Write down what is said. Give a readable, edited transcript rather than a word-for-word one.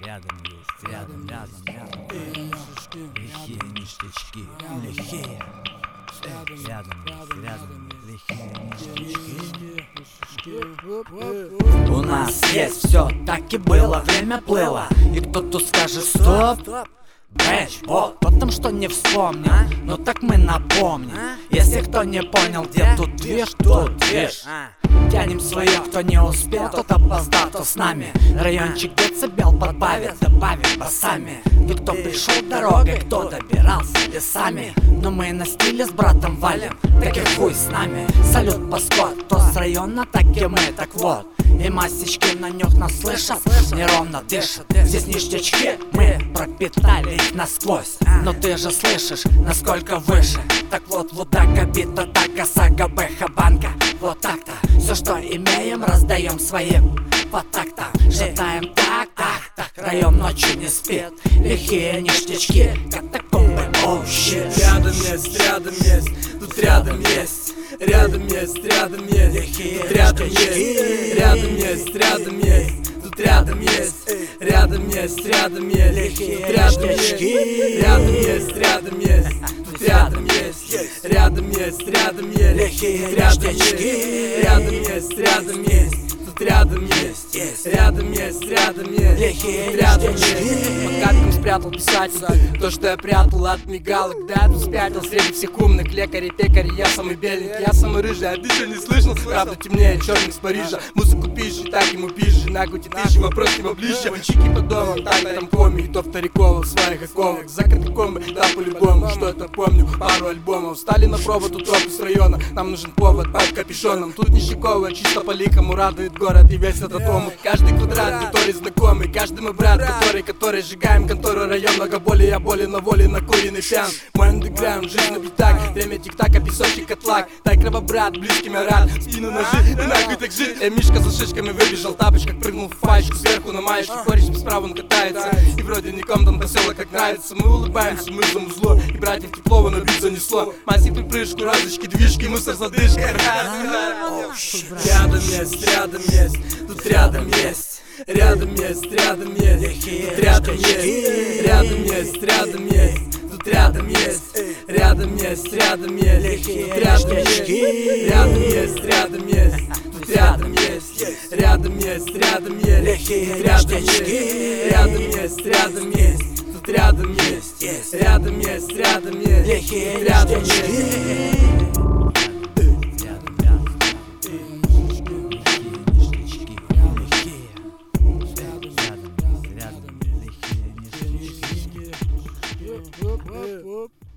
Рядом есть, рядом. Лихие ништячки, лихие. Рядом есть, лихие ништячки. У нас есть все, так и было, время плыло. И кто-то скажет стоп. Бэч, вот, потому что не вспомнил, но так мы напомним. Если кто не понял, где тут движ, тут движ. Тянем свое, кто не успел, тот опоздал, то с нами. Райончик децибел подбавит, добавит басами. И кто пришел дорогой, кто добирался лесами. Но мы на стиле с братом валим, так и хуй с нами. Салют, паскот, кто с района, так и мы, так вот. И масечки на нюх нас слышат, неровно дышат. Здесь ништячки, мы пропитали их насквозь. Но ты же слышишь, насколько выше. Так вот так обита, так осага, бэха, банка. Вот так-то, все, что имеем, раздаем своим. Вот так-то, шатаем так, район ночью не спит. Лихие ништячки, катакомбы, оу щит. Рядом есть, тут рядом есть. Рядом есть, тут рядом есть. Рядом есть, тут рядом есть. Рядом есть, тут рядом есть. Рядом есть, тут рядом есть. Рядом есть, тут рядом есть. Рядом есть, тут рядом есть. Под капком спрятал писатель то, что я прятал от мигалок. Да, тут спрятал среди всех умных лекарей, пекарей. Я самый беленький, я самый рыжий, а ты что не слышал? Правда темнее черных с Парижа. Музыку пишет, так ему пишет. Нахуй те тысячи, вопрос к нему ближе. Вончики по домам, так там коми. И то вториковал своих оковок. За катакомбы, да по-любому. Что это помню, пару альбомов. Стали на провод у тропы с района. Нам нужен повод под капюшоном. Тут нищековая, чисто по-лихому радует город и весь этот омут. Каждый квадрат, который знакомый. Каждый мой брат, который сжигаем контору район. Много боли, я болен на воле, накуренный пьян. Мой андеграунд, жизнь на битак. Время тик-така, песочек, котлак. Дай кровобрат, близким я рад. Спину ножи, ты нахуй так жить. Я Мишка за шишками выбежал, тапочках прыгнул в фаечку. Сверху на маечке, кореш без права он катается. И вроде никому там поселок как нравится. Мы улыбаемся, мы за музло. И братьев теплого на бит занесло. Массив припрыжку, розочки, движки, мусор задышка. Рядом есть, тут рядом есть. Рядом есть, тут рядом есть. Рядом есть, тут рядом есть. Тут рядом есть, рядом есть. Рядом есть, рядом есть. Тут рядом есть, рядом есть. Рядом есть, тут рядом есть. Рядом есть. Whoop.